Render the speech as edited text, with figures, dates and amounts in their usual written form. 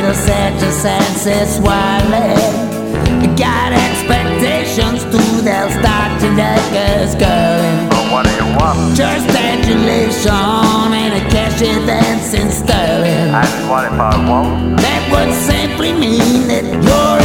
will set your senses wildly. You got expectations too, they'll start to get us going. But what do you want? Just adulation and a cash dance in sterling. And what if I won't? That would simply mean that you're